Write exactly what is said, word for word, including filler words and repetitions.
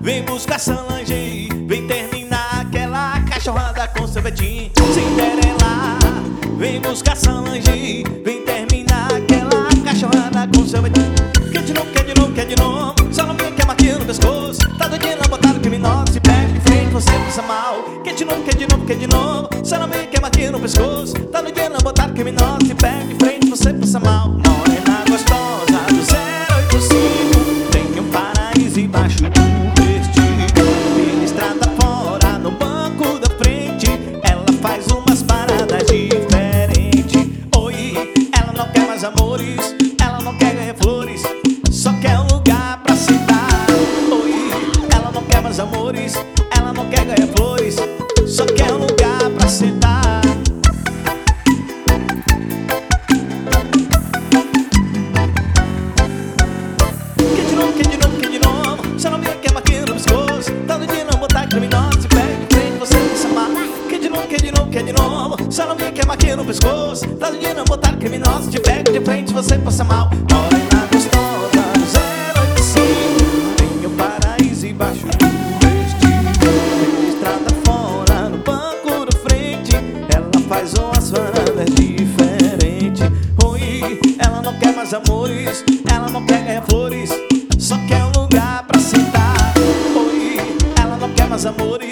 vem buscar Solange, vem terminar aquela cachorrada com sorvetinho. Cinderela, vem buscar Solange, vem terminar aquela cachorrada com sorvetinho. Quer de novo, quer de novo, quer de novo. Salomé quer maquinha no pescoço, tá doidinha na botada criminosa. Se pega de frente, você passa mal. Quer de novo, quer de novo, quer de novo. Salomé quer maquinha no pescoço, tá doidinha na botada criminosa. Se pega de frente, você passa mal. Morena gostosa do zero oito cinco, tem um paraíso embaixo do vestido. Pela estrada fora, no banco da frente, ela faz umas paradas diferentes. Oi, ela não quer mais amores, ela não quer ganhar flores, só quer um lugar pra sentar. Oi, ela não quer mais amores, ela não quer ganhar flores, só quer um lugar pra sentar. Quer de novo, quer de novo, quer de novo. Se ela me quer maquinha no pescoço, tá no dia não botar criminosa. Se pega de frente, você passa mal. Quer de novo, quer de novo, quer de novo. Se ela me quer maquinha no pescoço, tá no dia não botar criminosa. Te pega de frente, você passa mal. Morena gostosa do zero oito cinco, tem um paraíso embaixo do vestido. Pela estrada fora, no banco da frente, ela faz umas paradas diferentes. Oi, ela não quer mais amores, ela não quer ganhar flores, só quer um lugar pra sentar. Oi, ela não quer mais amores,